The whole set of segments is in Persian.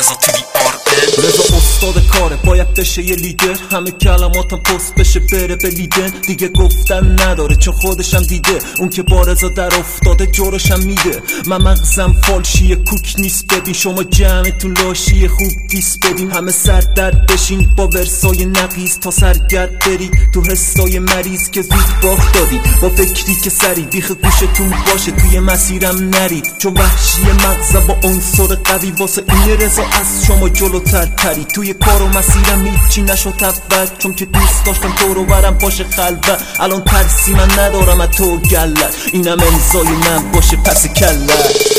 رضا تیوی آر رضا استاد کاره، باید بشه یه لیدر. همه کلماتم پست بشه بره به لیدن. دیگه گفتن نداره چون خودشم دیده. اون که با رضا در افتاده جورشم میده. من مغزم فالشیه کوک نیست ببین. شما جمعتون لاشیه خوب دیست بدین. همه سر درد بشین با ورسای نقیز تا سرگرد بری تو حسای مریض که زود باخت دادی. با فکری که سری بیخ گوشتون باشه توی مسیرم نرید چون وحشی مغزم با عنصر قوی. واسه این رضا از شما جلوتر پری. توی کار و مسیرم هیچی نشد اول چون که دوست داشتم تو رو برم باشه خلوه. الان ترسی من ندارم از تو گلت. اینم امضای من باشه پس کلت.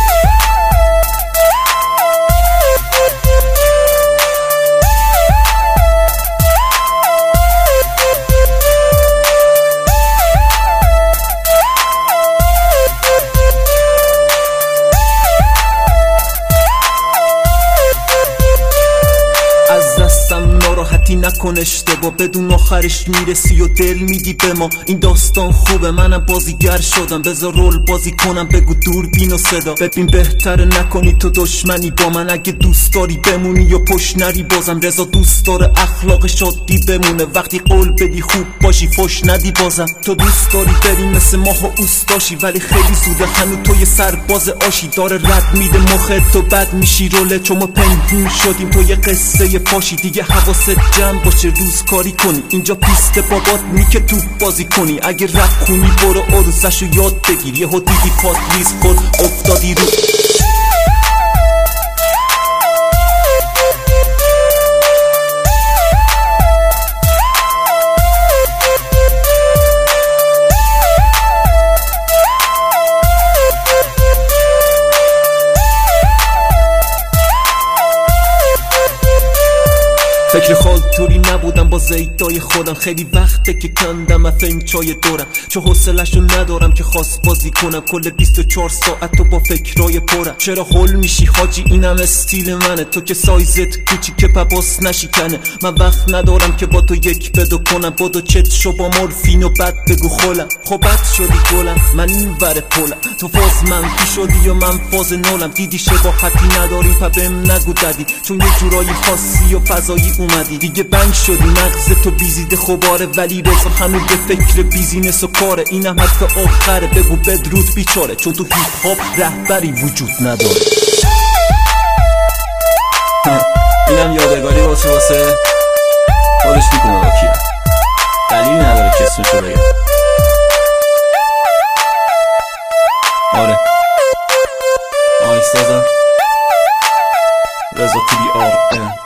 ناراحتی نکن اشتباه بدون آخرش میرسی و دل میدی به ما. این داستان خوبه منم بازیگر شدم. بذار رول بازی کنم بگو دوربین و صدا. ببین بهتره نکنی تو دشمنی با من. اگه دوست داری بمونی یا پشت نری بازم. رضا دوست داره اخلاق شادی بمونه. وقتی قول بدی خوب باشی فش ندی بازم. تو دوست داری بری مثل ماه و اوستاشی ولی خیلی زوده هنو تو یه سرباز آشی. داره رد میده مخت تو بد میشی روله چون ما پنهون شدیم تو یه قصه پاشی. دیگه حواست جمع باشه روز کاری کنی. اینجا پیست بابات نی که تو بازی کنی. اگه رپ خونی برو عروسشو یاد بگیر. یهو دیدی پات ریز خود افتادی رو. فکر خالتوری نبودم با زیدای خودم. خیلی وقته که کندم افیم چای دورم چه حوصله‌شو ندارم که خواست بازی کنم. کل 24 ساعت تو با فکرای پرم. چرا هول میشی حاجی اینم استیل منه. تو که سایزت کوچیکه پاس نشکنه. من وقت ندارم که با تو یک بدو کنم. بدو چت شو با مورفین و بد بگو خولم. خب بد شدی گلم من این ور پولم. تو فاز منفی شدی و من فاز نولم. دیدی شباهتی نداری پا بهم نگو دادی چون یه جورایی خاصی و فضایی اومدی. دیگه بنگ شدی مغز تو بیزیده خوباره ولی رضا هنوز به فکر بیزینس و کاره. اینم حرف آخره بگو بدرود بیچاره چون تو هیپ هاپ رهبری وجود نداره. اینم یادگاری واسه خودش میکنه با کیا. دلیل نداره که اسمشو بگم. آره آهنگسازم رضا تیوی آر